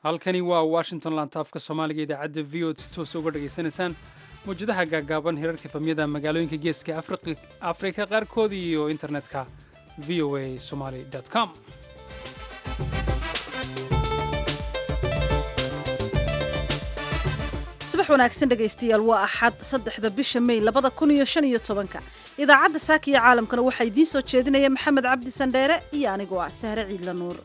halkani waa washington lantaafka soomaaliga idaacadda v o si toos uga dhagaysanaysaan mawjadaha gaagaaban hirarka famiyada magaalooyinka geeska afrika qaarkood iyo internetka v o a somaly com subax wanaagsan dhegaystayaal waa axad 3 bisha May 2015 idaacadda saaka iyo caalamkana waxaa idiin soo jeedinaya maxamed cabdi sandheere iyo anigoo ah Sahre Ciidla Nuur.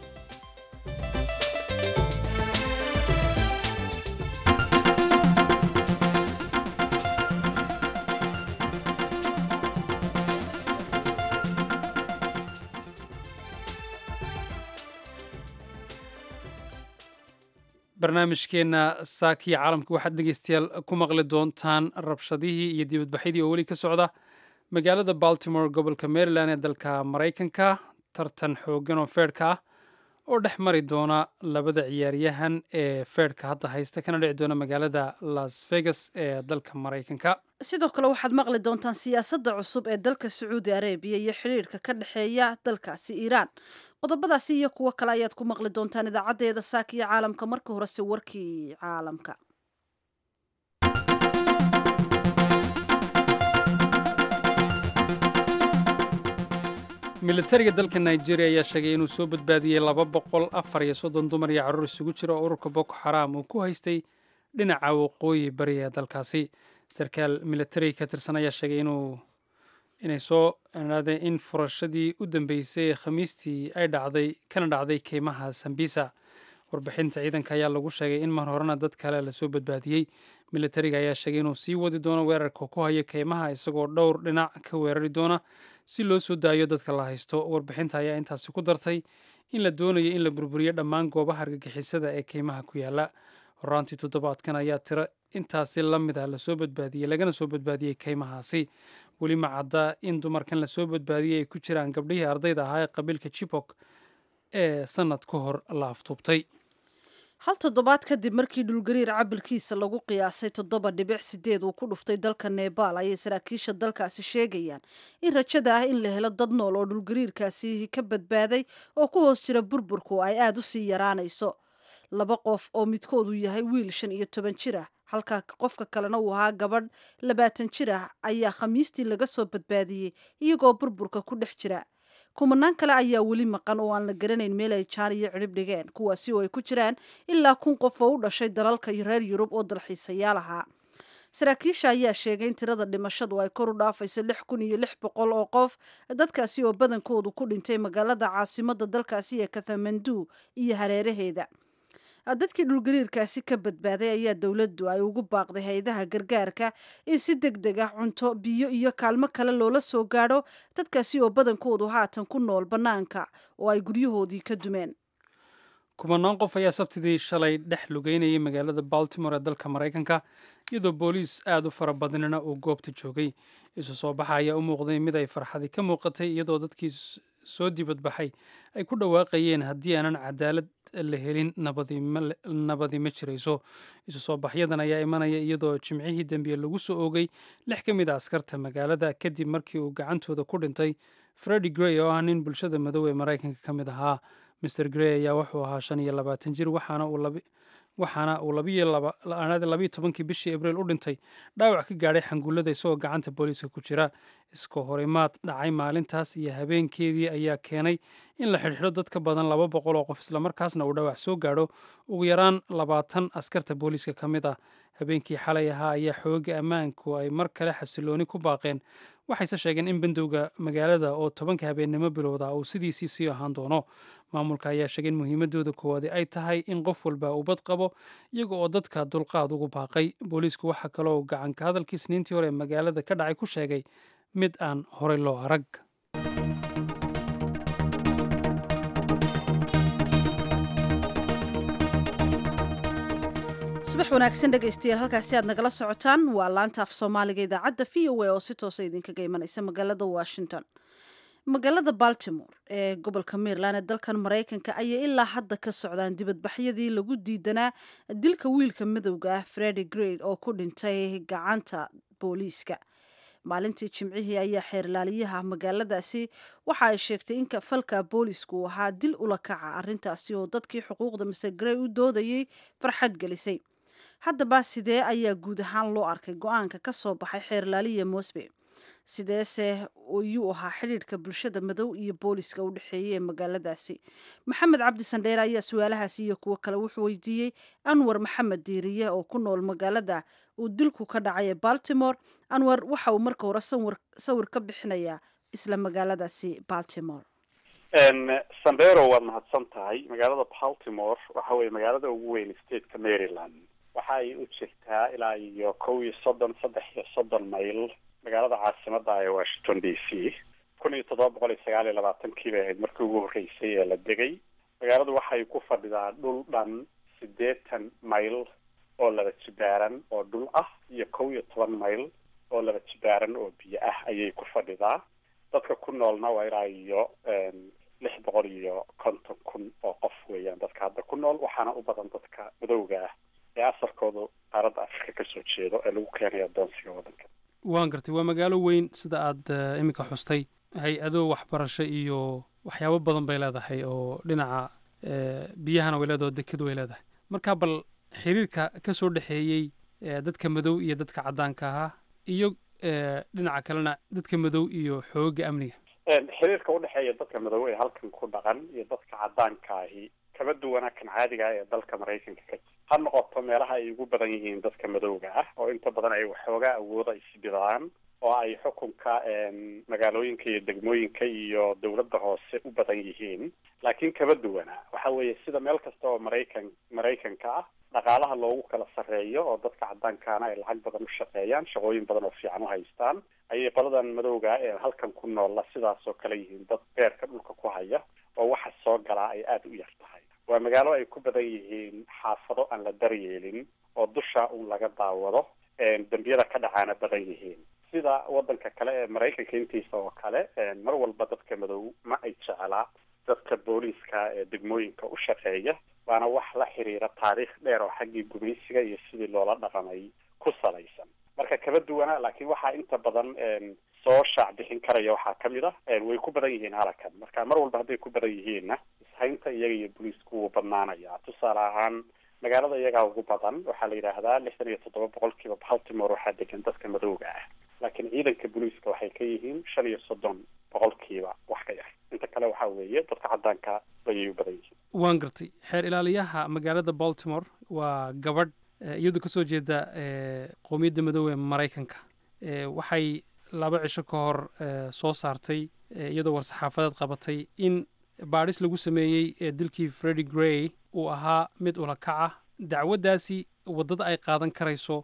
barnaamijkeena saakiya caalamka waxaad dhegaystayaal ku maqli doontaan rabshadihii iyo dibadbaxyadii oo weli ka socda magaalada baltimore gobolka maryland ee dalka maraykanka tartan xoogan oo feedhka ah oo dhex mari doona labada ciyaaryahan ee feedhka hadda haysta kana dhici doona magaalada las vegas ee dalka maraykanka sidoo kale waxaad maqli doontaan siyaasadda cusub ee dalka Sacuudi Arabia iyo xiriirka ka dhaxeeya dalkaasi Iiraan. qodobadaasi iyo kuwa kale ayaad ku maqli doontaan idaacadeeda saakiya caalamka marka horese warkii caalamka. militariga dalka Nigeria ayaa sheegay inuu soo badbaadiyay 234 dumar iyo carruur isugu jira oo ururka Boko Haram uu ku haystay dhinaca waqooyi bari ee dalkaasi. sarkaal militari ka tirsan ayaa sheegay inay soo anaadeen in furashadii u dambeysay khamiistii ay dhacday keymaha Sambisa. warbixinta ciidanka ayaa lagu sheegay in mar horena dad kale la soo badbaadiyey. militariga ayaa sheegay inuu sii wadi doono weerarka ku haya keymaha isagoo dhowr dhinac ka weerari doona si loo soo daayo dadka la haysto. warbixinta ayaa intaasi ku dartay in la doonayo in la burburiyo dhammaan goobaha argagixisada ee keymaha ku yaala. horaantii toddobaadkan ayaa tiro intaasi la mid ah lagana soo badbaadiyey keymahaasi. weli ma cadda in dumarkan la soo badbaadiyey ay ku jiraan gabdhihii ardayda ahaa ee qabiilka Chibok ee sanad ka hor la aftuubtay. hal toddobaad kadib markii dhulgariir cabilkiisa lagu qiyaasay 7.8 uu ku dhuftay dalka Nepal ayay saraakiisha dalkaasi sheegayaan in rajada ah in la helo dad nool oo dhulgariirkaasi ka badbaaday oo ku hoos jira burburku ay aad u sii yaraanayso. 2 qof oo midkoodu yahay wiil 15 jir ah halka qofka kalena uu ahaa gabadh 20 jir ah ayaa khamiistii laga soo badbaadiyey iyagoo burburka ku dhex jira. kumanaan kale ayaa weli maqan oo aan la garanayn meel ay jaan iyo cirib dhigeen kuwaasi oo ay ku jiraan ilaa 1,000 qof oo u dhashay dalalka reer Yurub oo dalxiisayaal ahaa. saraakiisha ayaa sheegay in tirada dhimashadu ay kor u dhaafayso 6,600 oo qof dadkaasi oo badankoodu ku dhintay magaalada caasimadda dalkaasi ee Kathmandu iyo hareeraheeda. dadkii dhulgariirkaasi ka badbaaday ayaa dowladdu ay ugu baaqday hay'adaha gargaarka in si degdeg ah cunto biyo iyo kaalmo kale loola soo gaadho dadkaasi oo badankoodu haatan ku nool bannaanka oo ay guryahoodii ka dumeen. kumanaan qof ayaa sabtidii shalay dhex lugeynayay magaalada baltimore ee dalka maraykanka iyadoo booliis aad u fara badanina uu goobta joogay. isu soo baxa ayaa u muuqday mid ay farxadi ka muuqatay iyadoo dadkii soo dibadbaxay ay ku dhawaaqayeen haddii aanan cadaalad la helin nabadi ma jirayso. isu soo baxyadan ayaa imanaya iyadoo jimcihii dambiye lagu soo oogay 6 ka mid a askarta magaalada kadib markii uu gacantooda ku dhintay Freddie Gray oo ah nin bulshada madow ee Maraykanka ka mid ahaa. Mr Gray ayaa wuxuu ahaa 25 jir waxaana uu 12 bishii Abriil u dhintay dhaawac ka gaadhay xangullada isagoo gacanta booliiska ku jira. iska horimaad dhacay maalintaas iyo habeenkeedii ayaa keenay in la xidhxidho dad ka badan 200 oo qof islamarkaasna uu dhaawac soo gaadho ugu yaraan 20 askarta booliiska ka mid ah. habeenkii xalay ahaa ayaa xooga ammaanku ay mar kale xasilooni ku baaqeen waxayse sheegeen in bandowga magaalada oo 10 habeennimo bilowda uu sidiisii sii ahaan doono. maamulka ayaa sheegay in muhiimadooda koowaad ay tahay in qof walba uu bad qabo iyaga oo dadka dulqaad ugu baaqay. booliisku waxaa kaloo gacanka hadalkii isniintii hore ee magaalada ka dhacay ku sheegay mid aan horey loo arag. subax wanaagsan dhegaystayaal halkaasi aad nagala socotaan waa laanta af Soomaaliga idaacadda VOA oo si toos ah idinkaga imanaysa magaalada Washington. magaalada Baltimore ee gobolka Maryland ee dalkan Maraykanka ayay ilaa hadda ka socdaan dibadbaxyadii lagu diidanaa dilka wiilka madowga ah Freddie Gray oo ku dhintay gacanta booliiska. maalintii jimcihii ayaa xeerlaaliyaha magaaladaasi waxa ay sheegtay in falka boolisku uu ahaa dil ula kaca arrintaasi oo dadkii xuquuqda Mr Gray u doodayay farxad gelisay. haddaba sidee ayaa guud ahaan loo arkay go-aanka ka soo baxay xeerlaaliya Mosby sideese ayuu ahaa xidhiidhka bulshada madow iyo booliska u dhexeeya ee magaaladaasi. maxamed cabdi sandheere ayaa su-aalahaasi iyo kuwo kale wuxuu weydiiyey anwar maxamed diiriye oo ku nool magaalada uu dilku ka dhacay ee Baltimore. anwar waxa uu marka hore sawir ka bixinayaa isla magaaladaasi Baltimore. sandero waad mahadsan tahay. magaalada Baltimore waxa weeye magaalada ugu weyn stateka Maryland. waxa ay u jirtaa ilaa iyo 130 mayl magaalada caasimada ee Washington DC. 1729 bay ahayd markii ugu horreysay ee la degay. magaaladu waxay ku fadhidaa dhul dhan 80 mayl oo laba jibaaran oo dhul ah iyo 11 mayl oo laba jibaaran oo biyo ah ayay ku fadhidaa. dadka ku noolna waa ilaa iyo 650,000 oo qof weeyaan dadka hadda ku nool, waxaana u badan dadka madowga ah ee asalkoodu qaaradda Afrika ka soo jeedo ee lagu keenayo adoonsiga waddanka. waan gartay, waa magaalo weyn sida aad iminka xustay. hay-ado waxbarasho iyo waxyaabo badan bay leedahay oo dhinaca biyahana way leedahay oo dekadu way leedahay. marka bal xiriirka ka soo dhexeeyey dadka madow iyo dadka caddaanka ahaa iyo dhinaca kalena dadka madow iyo xoogga amniga. xiriirka u dhexeeya dadka madow ee halkan ku dhaqan iyo dadka caddaanka ahi kama duwana kan caadiga ah ee dalka Mareykanka ka jira. ha noqoto meelaha ay ugu badan yihiin dadka madowga ah oo inta badan ay waxoogaa awood ay isbidaan oo ay xukunka magaalooyinka iyo degmooyinka iyo dowladda hoose u badan yihiin. laakiin kama duwana waxa weeye sida meel kasta oo Mareykanka ah dhaqaalaha loogu kala sarreeyo oo dadka caddaankaana ay lacag badan u shaqeeyaan, shaqooyin badan oo fiican u haystaan, ayay qoladan madowga ee halkan ku noolla sidaas oo kale yihiin dad beerka dhulka ku haya oo waxa soo galaa ay aada u yar tahay. waa magaalo ay ku badan yihiin xaafado aan la daryeelin oo dusha un laga daawado, dembiyada ka dhacaana badan yihiin. sida waddanka kale ee Mareykanka intiisa oo kale mar walba dadka madow ma ay jeclaa dadka booliiska ee degmooyinka u shaqeeya, waana wax la xiriira taariikh dheer oo xaggii gumaysiga iyo sidii loola dhaqamay ku salaysan. marka kaba duwana, laakiin waxaa inta badan soo shaac bixin karaya waxaa kamid ah way ku badan yihiin halkan. marka mar walba hadday ku badan yihiinna ishaynta iyaga iyo booliisku wuu badnaanaya. tusaale ahaan magaalada iyagaa ugu badan waxaa la yidhaahdaa 67% Baltimore waxaa degan dadka madowga ah, laakiin ciidanka booliiska waxay ka yihiin 35% wax ka yar. inta kale waxaa weeye dadka caddaanka bayay u badan yihiin. waan gartay. xeer ilaaliyaha magaalada Baltimore waa gabadh iyadoo ka soo jeeda qowmiyadda madow ee Mareykanka. waxay 2 cisho ka hor soo saartay iyadoo war-saxaafadeed qabatay in baadhis lagu sameeyey dilkii Freddie Gray uu ahaa mid ula kac ah. dacwaddaasi waddada ay qaadan karayso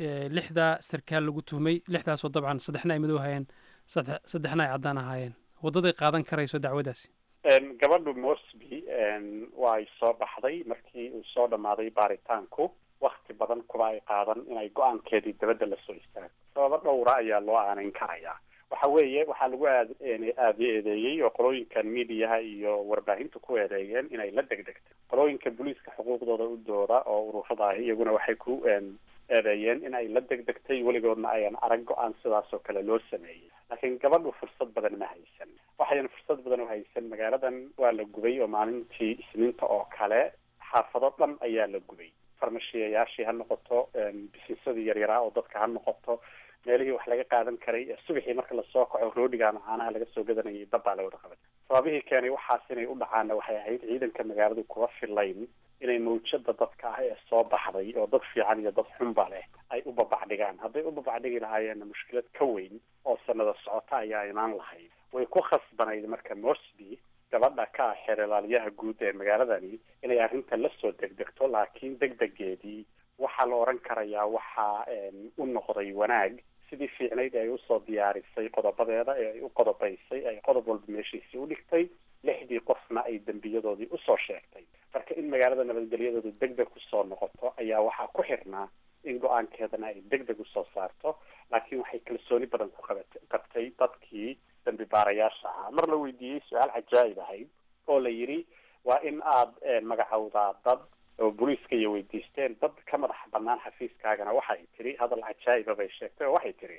6 sarkaal lagu tuhmay, 6daasoo dabcan 3 ay madow ahaayeen, 3 ay caddaan ahaayeen. waddaday qaadan karayso dacwaddaasi. gabadhu Mosby way soo baxday markii uu soo dhammaaday baaritaanku. wakti badan kuba ay qaadan inay go-aankeedii dabadda la soo istaagto. sababo dhowra ayaa loo aanayn karayaa. waxa weeye waxaa lagu eedeeyey oo qolooyinkan miidiyaha iyo warbaahinta ku eedeeyeen inay la degdegtay. qolooyinka booliiska xuquuqdooda u dooda oo ururada ah iyaguna waxay ku eedeeyeen in ay la degdegtay, weligoodna ayan arag go-aan sidaas oo kale loo sameeyey. laakiin gabadhu fursad badan ma haysan. waxayan fursad badan u haysan. magaaladan waa la gubay oo maalintii Isniinta oo kale xaafado dhan ayaa la gubay. farmashiyayaashii ha noqoto, bisisadii yaryaraa oo dadka ha noqoto, meelihii wax laga qaadan karay subaxii marka lasoo kaco roodhiga macaanaha laga soo gadanayay dabbaa la wada qabay. sababihii keenay waxaas inay u dhacaana waxay ahayd ciidanka magaaladu kuwa filayn inay mawjada dadka ah ee soo baxday oo dad fiican iyo dad xunba leh ay u babacdhigaan. hadday u babacdhigi lahaayeenna mushkilad ka weyn oo sanada socota ayaa imaan lahayd. way ku khasbanayd marka Mosby gabadha ka ah xeer ilaaliyaha guud ee magaaladani inay arrinta la soo degdegto, laakiin degdegeedii waxaa la oran karayaa waxaa u noqday wanaag. sidii fiicnayd ay usoo diyaarisay qodobadeeda ee ay u qodobaysay, ay qodob walba meeshiisii u dhigtay, 6dii qofna ay dembiyadoodii usoo sheegtay. marka in magaalada nabadgelyadoodu degdeg kusoo noqoto ayaa waxaa ku xirnaa in go-aankeedana ay degdeg usoo saarto. laakiin waxay kalsooni badan ku qabtay dadkii dambi baarayaasha ahaa. mar la weydiiyey su-aal cajaa'ib ahayd oo la yidhi waa in aad magacowdaa dad oo booliiska iyo weydiisteen dad ka madax banaan xafiiskaagana waxay tiri hadal cajaa'iba bay sheegtay oo waxay tiri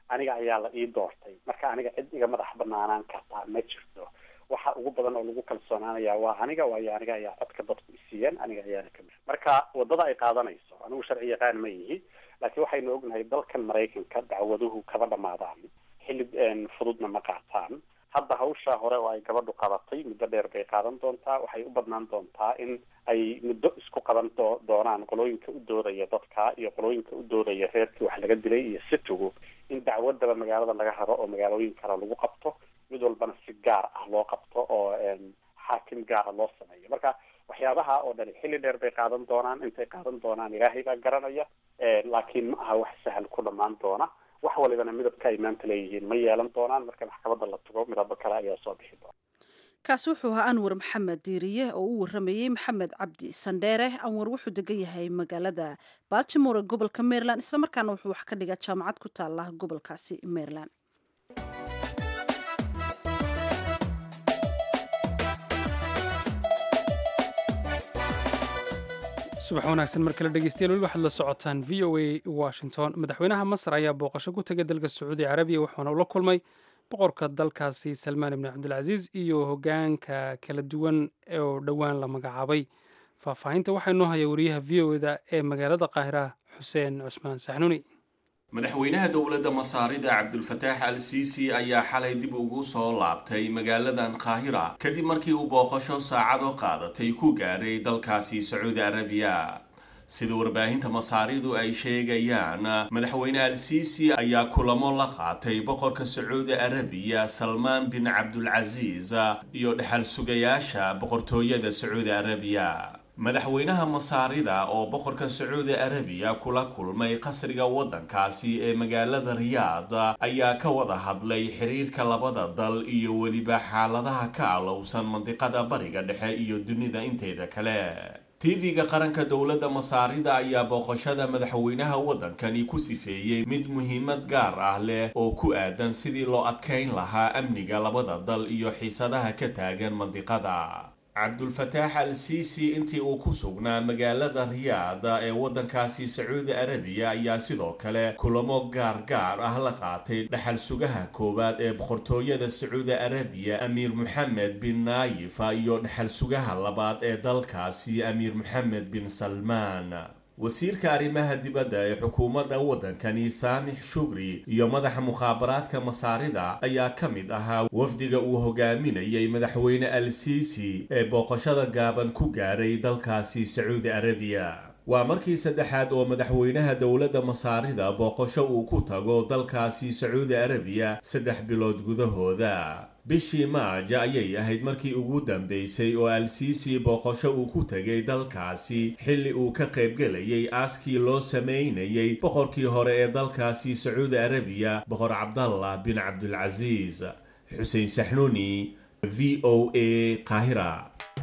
aniga ayaa la ii doortay, marka aniga cid iga madax banaanaan kartaa ma jirto. waxa ugu badan oo lagu kalsoonaanaya waa aniga, waayo aniga ayaa codka dadku isiiyeen, aniga ayaana kamid. marka wadada ay qaadanayso anigu sharci yaqaan ma yihi, laakiin waxaynu ognahay dalkan Maraykanka dacwaduhu kaba dhamaadaan, xilli fududna ma qaataan. hadda hawsha hore oo ay gabadhu qabatay muddo dheer bay qaadan doontaa. waxay u badnaan doontaa in ay muddo isku qaban doonaan qolooyinka u doodaya dadka iyo qolooyinka u doodaya reerkii wax laga dilay iyo situgu, in dacwadaba magaalada laga haro oo magaalooyin kale lagu qabto, mid walbana si gaar ah loo qabto oo xaakim gaara loo sameeyo. marka waxyaabaha oo dhan xilli dheer bay qaadan doonaan. intay qaadan doonaan ilaahay baa garanaya, laakiin ma aha wax sahal ku dhamaan doona. wax walibana midabka ay maanta leeyihiin ma yeelan doonaan. marka maxkamadda la tago midabo kale ayaa soo bixi doona. kaasi wuxuu ahaa Anwar Maxamed Diiriye oo u waramayay Maxamed Cabdi Sandheere. Anwar wuxuu degan yahay magaalada Baltimore gobolka Maryland, isla markaana wuxuu wax ka dhigaa jaamacad ku taala gobolkaasi Maryland. subax wanaagsan mar kale dhegeystayaal, weli waxaad la socotaan VOA Washington. madaxweynaha Masar ayaa booqasho ku tegay dalka Sacuudi Carabiya, waxaana ula kulmay boqorka dalkaasi Salmaan ibn Cabdilcasiis iyo hogaanka kala duwan oo dhowaan la magacaabay. faahfaahinta waxaa inoo haya wariyaha VOA-da ee magaalada Qaahira, Xuseen Cusmaan Saxnuuni. madaxweynaha dowladda Masaarida Cabdulfataax al-Siisi ayaa xalay dib ugu soo laabtay magaaladan Qaahira kadib markii uu booqasho saacado qaadatay ku gaaray dalkaasi Sacuudi Carabiya. sida warbaahinta Masaaridu ay sheegayaan, madaxweyne al-Siisi ayaa kulamo la qaatay boqorka Sacuudi Carabiya Salmaan bin Cabdulcasiis iyo dhaxal sugayaasha boqortooyada Sacuudi Carabiya. madaxweynaha Masaarida oo boqorka Sacuudi Carabiya kula kulmay qasriga wadankaasi ee magaalada Riyaad ayaa ka wada hadlay xiriirka labada dal iyo weliba xaaladaha ka alowsan mandiqada bariga dhexe iyo dunida inteeda kale. TV-ga qaranka dowladda Masaarida ayaa booqashada madaxweynaha wadankani ku sifeeyay mid muhiimad gaar ah leh oo ku aadan sidii loo adkeyn lahaa amniga labada dal iyo xiisadaha ka taagan mandiqada. Cabdulfataax al-Siisi intii uu ku sugnaa magaalada Riyaad ee wadankaasi Sacuudi Carabiya ayaa sidoo kale kulamo gaar ah la qaatay dhaxal sugaha koowaad ee boqortooyada Sacuudi Carabiya Amiir Mohammed bin Naayif iyo dhaxal sugaha labaad ee dalkaasi Amiir Mohammed bin Salmaan. wasiirka arrimaha dibadda ee xukuumadda wadankani Saamix Shukri iyo madaxa mukhaabaraadka Masaarida ayaa ka mid ahaa wafdiga uu hogaaminayay madaxweyne al-Siisi ee booqashada gaaban ku gaaray dalkaasi Sacuudi Carabiya. waa markii saddexaad oo madaxweynaha dowladda Masaarida booqasho uu ku tago dalkaasi Sacuudi Carabiya 3 bilood gudahooda. bishii Maaj ayay ahayd markii ugu dambeysay oo al-Siisi booqasho uu ku tagay dalkaasi xilli uu ka qaybgalayay aaskii loo sameynayay boqorkii hore ee dalkaasi Sacuudi Carabiya boqor Cabdallah bin Cabdulcasiis. Xuseen Saxnuuni, VOA Qaahira.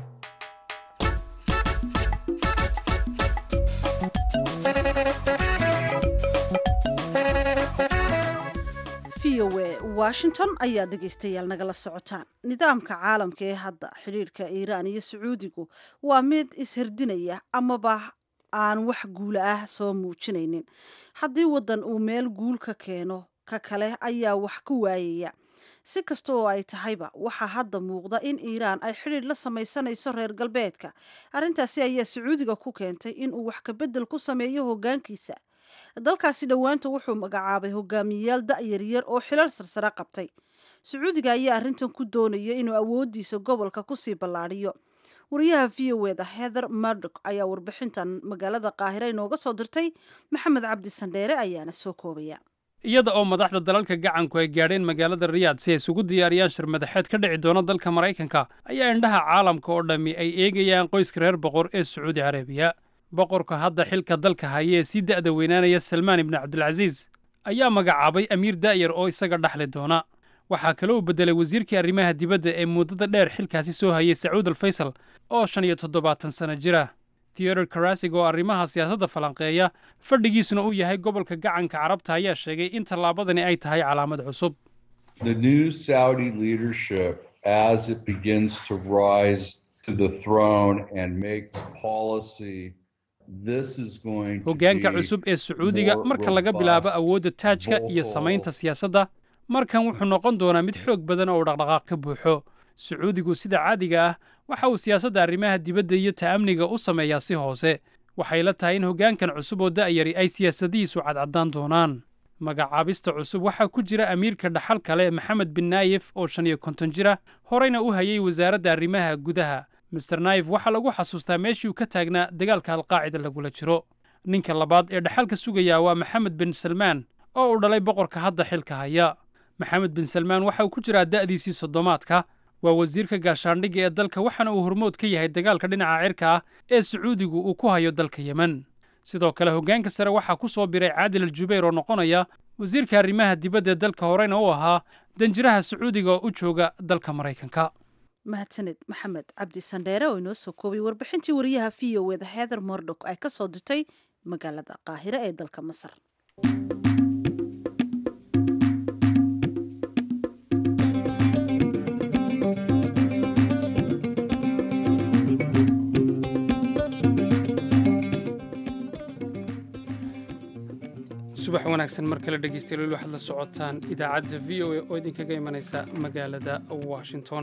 Washington ayaa dhegeystayaal nagala socotaan. nidaamka caalamka ee hadda xiriirka Iiraan iyo Sacuudigu waa mid isherdinaya amaba aan wax guul ah soo muujinaynin. haddii wadan uu meel guul ka keeno, ka kale ayaa wax ku waayaya. si kasta oo ay tahayba, waxaa hadda muuqda in Iiraan ay xiriir la samaysanayso reer galbeedka. arrintaasi ayaa Sacuudiga ku keentay in uu wax ka bedel ku sameeyo hoggaankiisa. dalkaasi dhowaanta wuxuu magacaabay hogaamiyayaal da'yaryar oo xilal sarsare qabtay. Sacuudiga ayaa arrintan ku doonaya inuu awoodiisa gobolka kusii ballaadhiyo. wariyaha VOA-da Heather Murdock ayaa warbixintan magaalada Qaahira inooga soo dirtay. Maxamed Cabdi Sandheere ayaana soo koobaya. iyada oo madaxda dalalka gacanku ay gaadheen magaalada Riyaad si ay isugu diyaariyaan shir madaxeed ka dhici doona dalka Maraykanka, ayaa indhaha caalamka oo dhammi ay eegayaan qoyska reer boqor ee Sacuudi Carabiya. boqorka hadda xilka dalka haya ee sii da'da weynaanaya Salmaan ibn Cabdilcasiis ayaa magacaabay amiir daa'yar oo isaga dhaxli doona. waxaa kale uu bedelay wasiirkii arrimaha dibadda ee muddada dheer xilkaasi soo hayay Sacuud al-Faysal oo 75 sano jira. Theodore Karasig oo arrimaha siyaasadda falanqeeya fadhigiisuna uu yahay gobolka gacanka Carabta ayaa sheegay in tallaabadani ay tahay calaamad cusub. The new Saudi leadership, as it begins to rise to the throne and makes policy hoggaanka cusub ee sacuudiga marka laga bilaabo awoodda taajka iyo samaynta siyaasadda markan wuxuu noqon doonaa mid xoog badan oo dhaqdhaqaaq ka buuxo sacuudigu sida caadiga ah waxa uu siyaasadda arrimaha dibadda iyo ta'amniga u sameeyaa si hoose waxay la tahay in hoggaankan cusub oo da'yari ay siyaasadihiisu cadcaddaan doonaan magacaabista cusub waxaa ku jira amiirka dhaxal kale maxamed bin naayef oo 55 jira horeyna u hayay wasaaradda arrimaha gudaha mister naayef waxaa lagu xasuustaa meeshii uu ka taagnaa dagaalka alqaacida lagula jiro ninka labaad ee dhaxalka sugaya waa maxamed bin salmaan oo uu dhalay boqorka hadda xilka haya maxamed bin salmaan waxa uu ku jiraa da'diisii soddomaadka waa wasiirka gaashaandhigga ee dalka waxaana uu hormood ka yahay dagaalka dhinaca cirka ah ee sacuudigu uu ku hayo dalka yemen sidoo kale hoggaanka sare waxaa ku soo biray caadil aljubayr oo noqonaya wasiirka arrimaha dibadda ee dalka horeyna u ahaa danjiraha sacuudiga oo u jooga dalka maraykanka mahadsaned maxamed cabdi sandheere oo inoo soo koobay warbixintii wariyaha v o eda heather mordok ay ka soo dirtay magaalada qaahire ee dalka masar subax wanaagsan mar kale dhegeystayaal waxaad la socotaan idaacadda v o a oo idinkaga imanaysa magaalada washington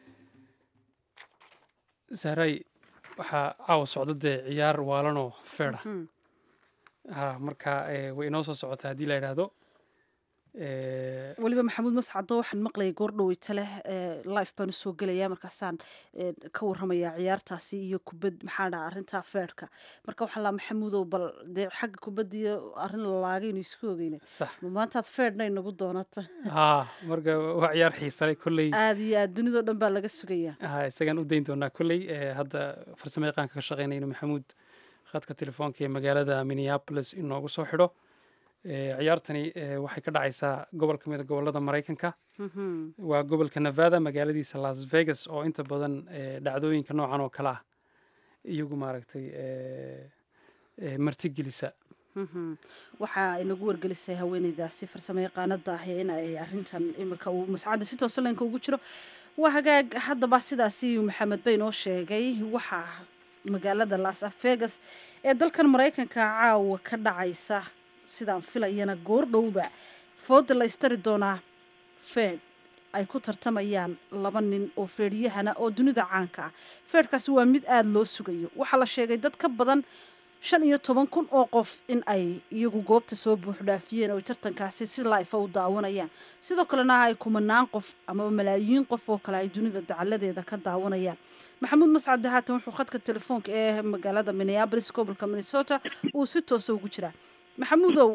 saaray waxaa caawa socda dee ciyaar waalanoo feedha marka way inoo soo socotaa haddii la yidhaahdo weliba maxamuud mascado waxaan maqlayay goordhoweyta leh life baan usoo gelayaa markaasaan ka warramayaa ciyaartaasi iyo kubad maxaa dhaha arrintaa feerhka marka waxaan laa maxamuudow bal dee xagga kubadda iyo arrin la laagaynu isku ogeyna maantaad feerdhna inagu doonata marka waa ciyaar xiisale kolley aad iyo aad dunidao dhan baa laga sugayaa isagaan u dayn doonaa kolley hadda farsamo yaqaanka ka shaqeynayno maxamuud khadka telefoonka ee magaalada minneapolis inoogu soo xidho ciyaartani waxay ka dhacaysaa gobol ka mida gobollada maraykanka waa gobolka nevada magaaladiisa las vegas oo inta badan dhacdooyinka noocan oo kale ah iyagu maaragtay martigelisa waxaa inagu wargelisay haweeneydaasi farsamo yaqaanada ah in ay arrintan imika uu mascadda si toosa leenka ugu jiro waa hagaag haddaba sidaasi maxamed bay noo sheegay waxaa magaalada las vegas ee dalkan maraykanka caawa ka dhacaysa sidaan filayana goordhowba fooda la istari doonaa feedh ay ku tartamayaan laba nin oo feedhyahana oo dunida caanka ah feedhkaasi waa mid aada loo sugayo waxaa la sheegay dad ka badan 15,000 oo qof in ay iyagu goobta soo buuxdhaafiyeen oo tartankaasi si life u daawanayaan sidoo kalena ay kumanaan qof ama malaayiin qof oo kale ay dunida dacaladeeda ka daawanayaan maxamuud mascade haatan wuxuu khadka telefoonka ee magaalada minneapolis gobolka minnesota uu si toosa ugu jiraa maxamuudow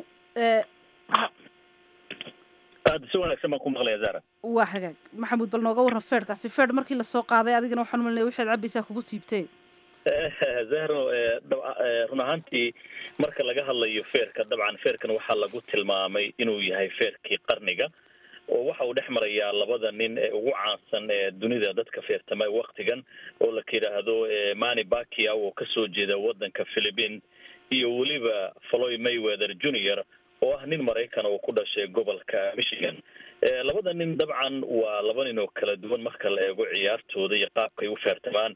aad si wanaagsan baan ku maqlaya zara waa hagaag maxamuud bal nooga warran feedhkaasi feedh markii lasoo qaaday adigana waxaan malinaya waxaad cabaysaa kugu siibteen zahro run ahaantii marka laga hadlayo feerka dabcan feerkan waxaa lagu tilmaamay inuu yahay feerkii qarniga oo waxa uu dhex marayaa labada nin ee ugu caansan ee dunida dadka feertama waktigan oo la yidhaahdo Manny Pacquiao oo kasoo jeeda wadanka Philippines iyo weliba Floyd Mayweather Jr. oo ah nin Maraykan oo ku dhashay gobolka Michigan labada nin dabcan waa laba nin oo kala duwan marka la eego ciyaartooda iyo qaabka ay u feertamaan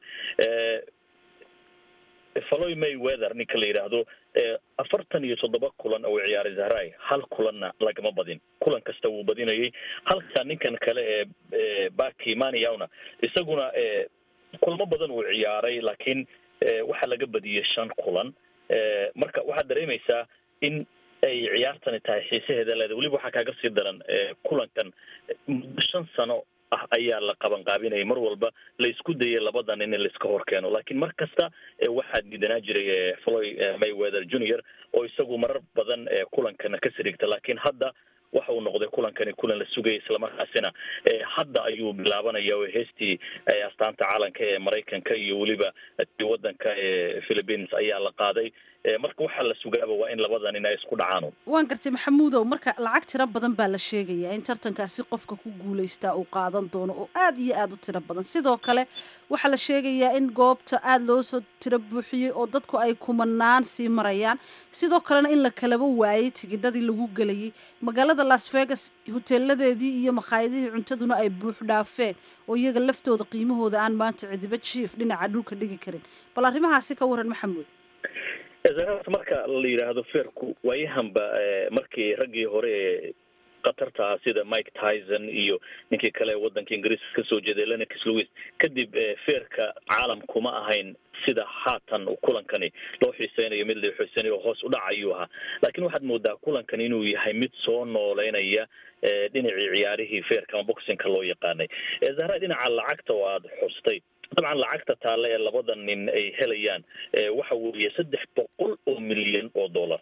Floyd Mayweather ninka la yiraahdo 47 kulan oo ciyaaray Zahray hal kulanna lagama badin kulan kasta uu badinayay halka ninkan kale ee Pacquiao isaguna kulamo badan uu ciyaaray laakiin waxa laga badiyay 5 kulan marka waxaad dareemaysaa in ay ciyaartani tahay xiisaheeda leedahay weliba waxaa kaaga sii daran kulankan 5 sano ah ayaa la qaban qaabinayay mar walba la isku dayay labadan in la iska hor keeno laakiin mar kasta waxaa diidanaa jiray Floyd Mayweather Jr. oo isagu marar badan kulankana ka sirigta laakiin hadda waxa uu noqday kulankani kulan la sugay isla markaasina hadda ayuu bilaabanaya oo heestii astaanta caalanka ee Maraykanka iyo weliba wadanka Philippines ayaa la qaaday marka waxa la sugaaba waa in labadan in ay isku dhacaan waan gartay maxamuudow marka lacag tiro badan baa la sheegayaa in tartankaasi qofka ku guuleystaa uu qaadan doono oo aad iyo aad u tiro badan sidoo kale waxaa la sheegayaa in goobta aad loo soo tiro buuxiyey oo dadku ay kumanaan sii marayaan sidoo kalena in la kalaba waayay tigidhadii lagu gelayay magaalada Las Vegas hoteeladeedii iyo makhaayadihii cuntaduna ay buux dhaafeen oo iyaga laftooda qiimahooda aan maanta cidiba jiif dhinaca dhulka dhigi karin bal arrimahaasi ka waran maxamuud marka la yidhaahdo feerku waayahanba markii raggii hore qatarta sida Mike Tyson iyo ninkii kale wadanka Ingiriiska ka soo jeeday Lennox Lewis kadib feerka caalamku ma ahayn sida haatan kulankani loo xiiseynayo mid la xiiseynayo hoos u dhacayo laakiin waxaad moodaa kulankani inuu yahay mid soo nooleynaya dhinacii ciyaarihii feerka ama boxingka loo yaqaanay Zahra dhinaca lacagta oo aad xustay طبعا lacagta taale ee labada nin ay helayaan waxa uu yahay 300 milyan oo dollar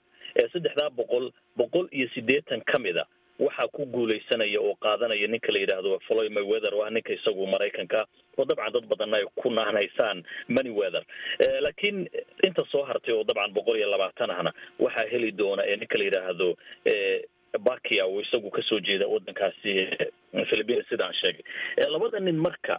300 kamida waxa ku guuleysanaya oo qaadanaya ninka la yiraahdo Floyd Mayweather waa ninka isagu Mareykanka oo dabcan dad badan ay ku naanaysaan Mayweather laakiin inta soo hartay oo dabcan 120 ahna waxa heli doona ninka la yiraahdo Pacquiao oo isagu ka soo jeeda wadankaasi Philippines sidaan sheegay labada nin marka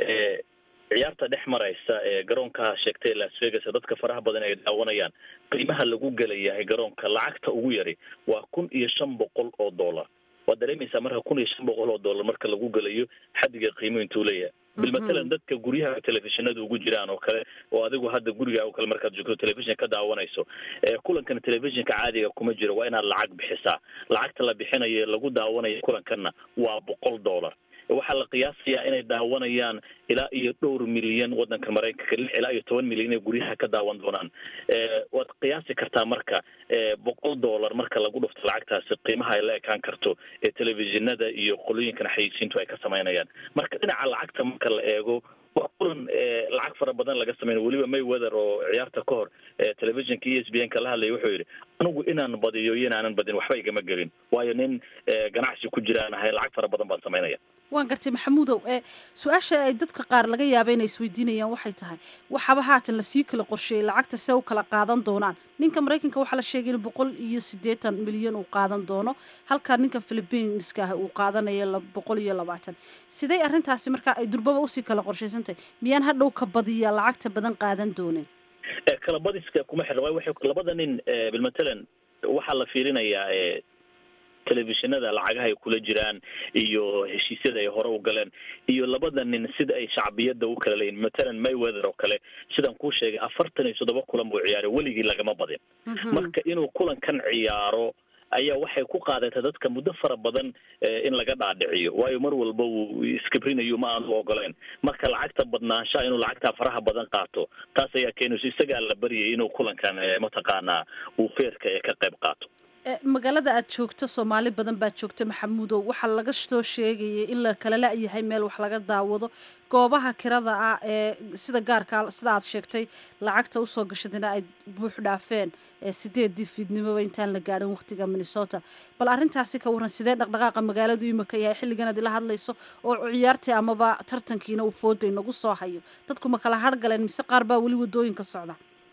ciyaarta dhex maraysa garoonka sheegtay Las Vegas dadka faraha badan ay daawanayaan qiimaha lagu galayahay garoonka lacagta ugu yari waa $1,500 waa dareemaysa marka $1,500 marka lagu galayo xadiga qiimo intuu leeyahay bilmatalan dadka guryaha telefishinada ugu jiraan oo kale oo adigu hadda guriga oo kale markaad joogto telefishin ka daawanayso kulankan telefishinka caadiga kuma jiro waa inaad lacag bixisaa lacagta la bixinayo lagu daawanayo kulankanna waa $100 waxa la qiyaasayaa inay daawanayaan ilaa iyo 2 milyan wadanka Mareykanka ilaa iyo 10 milyan ee guryaha ka daawan doonaan waad qiyaasi kartaa marka $100 marka lagu dhufto lacagtaasi qiimaha ay leekan karto ee telefishinada iyo qolooyinkan xayeysiintu ay ka sameynayaan marka dhinaca lacagta marka la eego kulan lacag fara badan laga sameeyo waliba Mayweather oo ciyaarta ka hor telefishinka ESPN ka la hadlay wuxuu yiri anigu inaan badiyo inaanan badin waxba igama gelin waayo nin ganacsi ku jiraan ahay lacag fara badan baan sameynaya waan gartay maxamuudow su'aasha ay dadka qaar laga yaabay inay isweydiinayaan waxay tahay waxaba haatan la sii kala qorsheeyay lacagta si ay u kala qaadan doonaan ninka Mareykanka waxa la sheegay in 180 milyan uu qaadan doono halka ninka Philippines-ka uu qaadanayo 120 sidee arrintaasi marka ay durbaba u sii kala qorsheysantay miyaan hadhow ka badiya lacagta badan qaadan doonin kala badiska kuma xirnaa waxay labada nin bilmatalan waxa la fiirinayaa telefishinada lacagaha ay kula jiraan iyo heshiisyada ay hore u galeen iyo labada nin sida ay shacbiyada u kala leeyeen matalan Mayweather oo kale sidan ku sheegay 47 kulan buu ciyaaray waligii lagama badin marka inuu kulankan ciyaaro ayaa waxay ku qaadatay dadka muddo fara badan in laga dhaadhiciyo waayo mar walba uu iskabrinayo ma aanu ogoleen marka lacagta badnaansha inuu lacagta faraha badan qaato taas ayaa keenaysa isaga la bariyay inuu kulankan mataqaana uu feerka ka qayb qaato magaalada aad joogto Soomaali badan baa joogta maxamuudow waxa laga soo sheegay in la kala la yahay meel wax laga daawado goobaha kirada ah sida gaarka sida aad sheegtay lacagta u soo gashadina ay buux dhaafeen 8 fiidnimo intaan la gaarin waqtiga Minnesota bal arintaasi ka waran sidee dhaqdhaqaaqa magaaladu imika yahay xilligan aad la hadlayso oo ciyaartay amaba tartankiina uu fooday nagu soo hayo dadku ma kala hargaleen mise qaar baa wali wadooyinka socda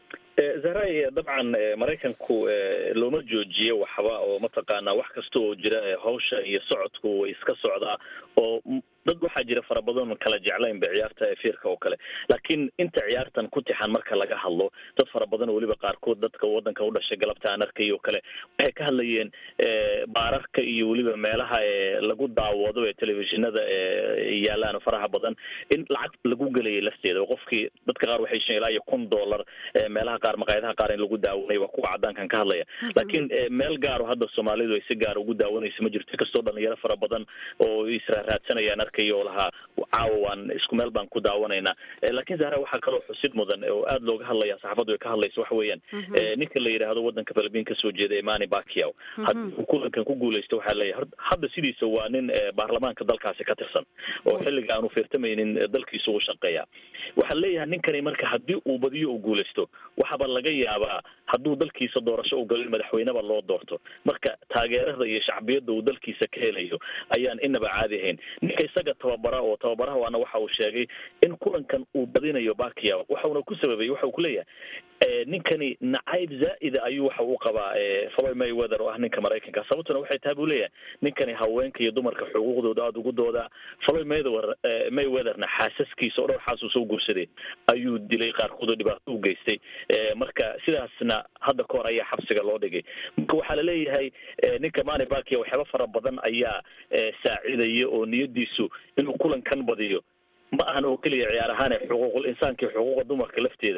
Zahray dabcan Mareykanku looma joojiyo waxba oo mataqaana wax kasto oo jira hawsha iyo socodku way iska socdaa oo dad waxa jira fara badan kala jeclayn ciyaarta feerka oo kale laakiin inta ciyaartan ku tixan marka laga hadlo dad fara badan waliba qaarkood dadka wadanka u dhashay galabta aan arkay oo kale waxay ka hadlayeen baararka iyo waliba meelaha lagu daawado ee telefishinada yaalaan faraha badan in lacag lagu galay lafteeda qofkii dadka qaar waxay sheegayaan ilaa $1,000 meelaha qaar maqaayadaha qaar in lagu daawanay waa kuwa cadaankan ka hadlaya laakiin meel gaar oo hadda Soomaalidu ay si gaar ugu daawanayso ma jirto kasto dhalinyaro fara badan oo israaradsanayaan arkayo laha caawan isku meel baan ku daawanayna laakiin Zahra waxa kale oo xusid mudan oo aad looga hadlaya saxaafadu ay ka hadlayso wax weeyaan ninka la yiraahdo wadanka Philippines ka soo jeeday Manny Pacquiao hadda kulankan ku guuleystay waxa leeyahay hadda sidiisa waa nin baarlamaanka dalkaasi ka tirsan oo xilliga aanu fiirtamaynin dalkiisa uu shaqeeya waxa leeyahay ninkani marka hadii uu badiyo uu guuleysto waxba laga yaabaa haduu dalkiisa doorasho u galin madaxweynaba loo doorto marka taageerada iyo shacbiyada uu dalkiisa ka helayo ayaan inaba caadi ahayn ninka isaga tababaraha waana waxa uu sheegay in kulankan uu badinayo Pacquiao waxa uu ku sababay waxa uu ku leeyahay ninkani nacayb zaa'id ayuu waxa uu qabaa Floyd Mayweather oo ah ninka Mareykanka sababtuna waxay tahay buu leeyahay ninkani haweenka iyo dumarka xuquuqdooda aad ugu dooda Floyd Mayweatherna xaasaskiisa oo xaas uu soo guursaday ayuu dilay qaarkood dhibaato u geystay marka sidaasna hadda ka hor ayaa xabsiga loo dhigay marka waxa la leeyahay ninka Manny Pacquiao waxba fara badan ayaa saacidaya oo niyadiisu inuu kulankan badiyo ma ahan oo kaliya ciyaar ahaan xuquuqul insaanka xuquuqda dumarka lafteeda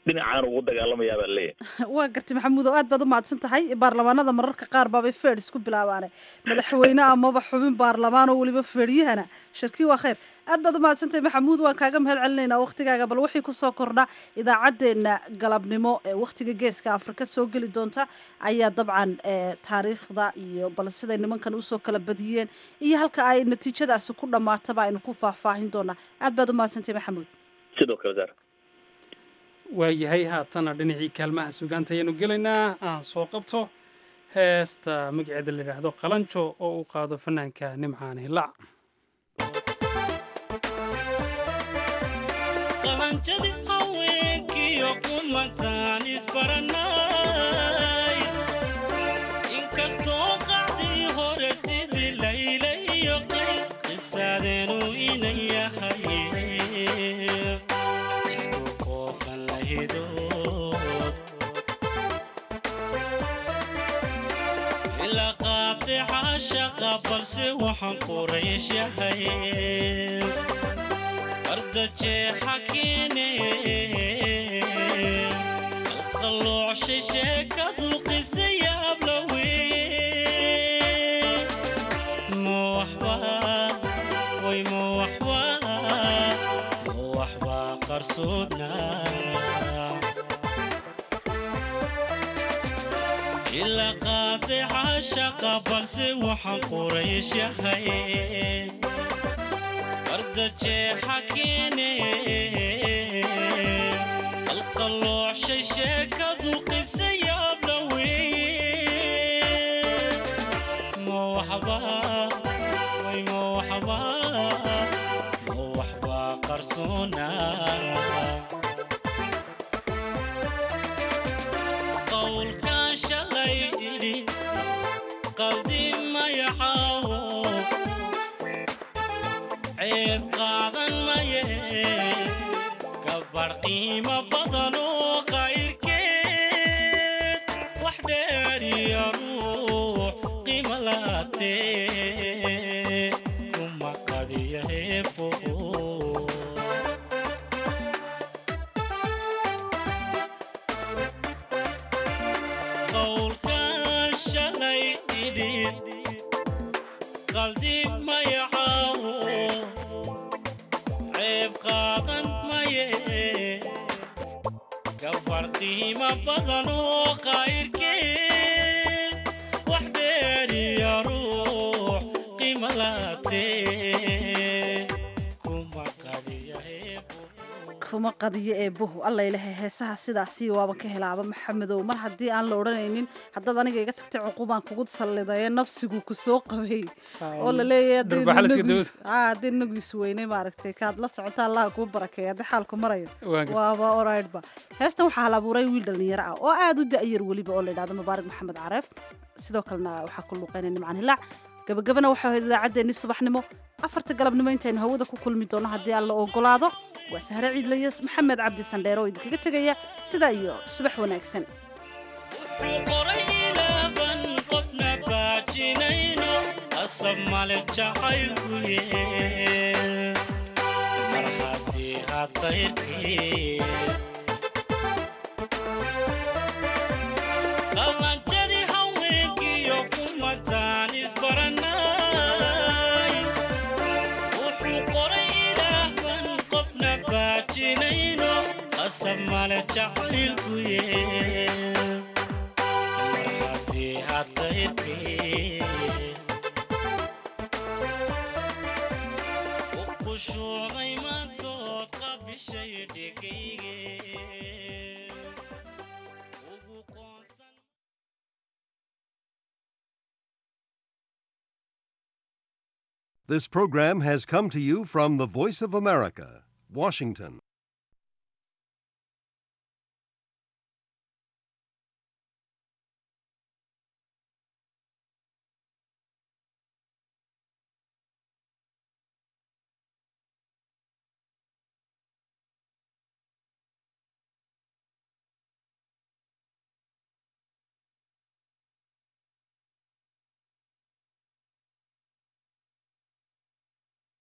dhinacaan ugu dagaalamayaa baa leeyahay. waa gartay maxamuud oo aad baad u mahadsan tahay baarlamaanada mararka qaar baabay feer isku bilaabaane madaxweyne amaba xubin baarlamaan oo weliba feeryahana shirkii waa khayr aad baad u mahadsan tahay maxamuud waan kaaga mahad celinaynaa waqtigaaga bal wixii kusoo kordha idaacaddeenna galabnimo ee waqtiga geeska afrika soo geli doonta ayaa dabcan taariikhda iyo bal siday nimankan usoo kala badiyeen iyo halka ay natiijadaasi ku dhammaataba aynu ku faahfaahin doonaa aad baad u mahadsan tahay maxamuud sidoo kale Zahra. waayahay haatana dhinacii kaalmaha sugaanta ayaanu gelaynaa aan soo qabto heesta magaceeda la yidhaahdo qalanjo oo uu qaado fanaanka nimcaan hilaac qalanjadii haweenkiyo kumantaan isbaranay inkastoo qacdii hore sidii layla iyo qays qisadeenu inan yahay ilaa qaadica shaqa balse waxaan quraysh yahay arda jeexa keene qalqaloocshay sheekadu qisa yaabla wey moowaxba way moowaxba qarsoodnaa ilaa qaadica shaqa balse waxaan quraysh yahay arda jeexa keene qalqaloocshay sheekadu qisa yaabla wey moowaxba way moowaxba qarsoonaa qaldi mayaxaawo ceeb qaadan maye gabar qiimo badan oo qayrkeed wax dheeriya ruux qiimo laatee kuma qadiya heebo qaldi mayaxaawo ceeb qaadan maye gabar qiimo badan oo qayrkeed wax dheeriya ruux qiimo laatee kuma qadiyo eebbuhu alla ilahay heesaha sidaasi waaba ka helaaba maxamedow mar haddii aan la odhanaynin haddaad aniga iga tagtay cuqubaan kugu sallidaye nafsigu ku soo qabay oo la leeyahay haddii nagu isweynay maaragtay kaad la socota allaha kuu barakeeya haddii xaalku marayo waaba oraydhba heestan waxaa hal abuuray wiil dhallinyaro ah oo aad u da'yar weliba oo la yidhahdo mubaarak maxamed careef sidoo kalena waxaa ku luuqeynaya nimcaan hilaac gabagabana waxaa ahayd idaacaddeenii subaxnimo 4 galabnimo intaynu hawada ku kulmi doono haddii alla ogolaado waa sahre ciidlayas maxamed cabdi sandheero oo idinkaga tegaya sidaa iyo subax wanaagsan qoray ilaaban qofna baajinayno asab male jacaylku yee mar haddii aad qayrkii qalanjadii haweenkiyo kumantaan isbaranay wuxuu qoray ilaaban qofna baajinayno asab male jacaylku yee mar haddii aad qayrkii u qushuucday maantood qabishay dhegayge This program has come to you from the Voice of America, Washington.